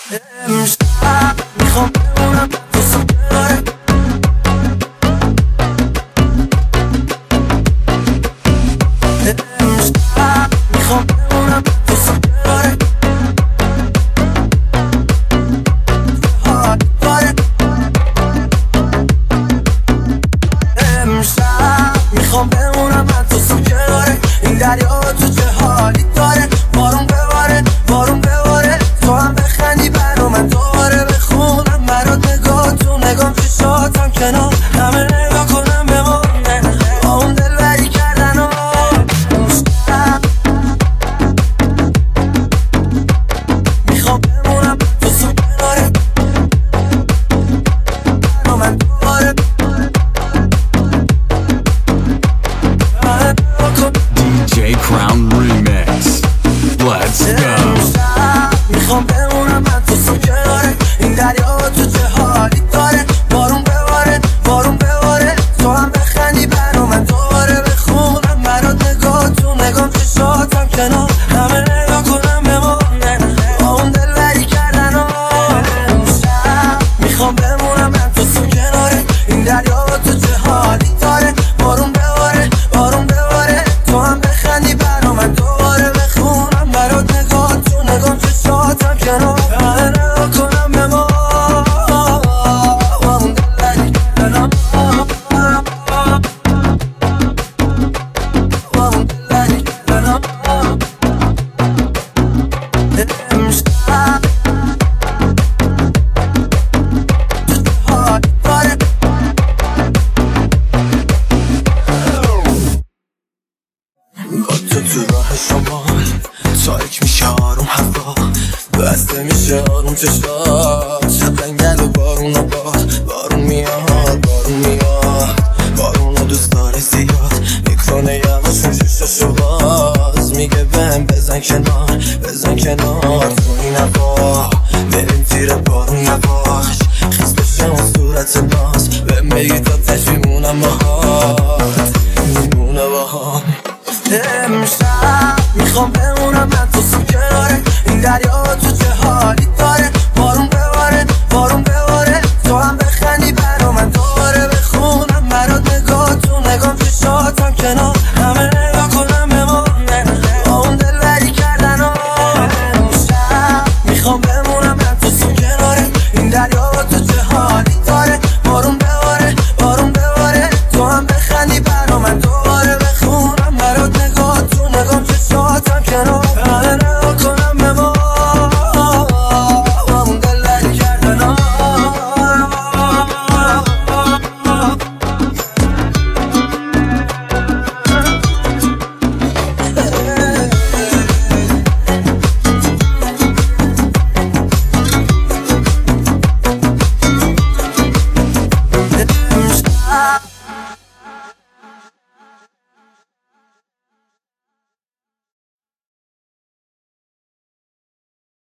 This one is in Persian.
امشب میخوام بمونم تو سوگره امشب میخوام بمونم تو سوگره امشب میخوام بمونم من تو سوگره این دریا تو چه حالی داره بارون بباره بارون بباره تو هم بخندی برا من دوباره بخونم برات نگاه تو نگام چشاتم کنار همه نگاه کنم به ما با اون دلبری کردن و امشب میخوام بمونم تو سوگره برا من دوباره DJ Crown Remix. Let's go. میخوام بمونم من تو سوگره این دریا تو چه حالی داره بارون بباره بارون بباره تو هم بخندی برا من دوباره بخونم برات نگاه تو نگام چشاتم کنار همه نگاه کنم به ما با اون دلبری کردن و امشب میخوام بمونم من تو سوگره این دریا تو چه حالی داره بارون بباره بارون بباره تو هم بخندی برا من دوباره بخونم برات نگاه تو نگام چشاتم کنار همه نگاه کنم به ما با اون دلبری کردن با اون دلبری کردن امشب با تو راه شمال تاریک میشه آروم هوا بسته میشه آروم چشمات شب رنگل و بارون و بارون میاد بارون میاد بارون و دوست داره زیاد میکنه یواشون ششاشو باز میگه بهم بزن کنار تو این هوا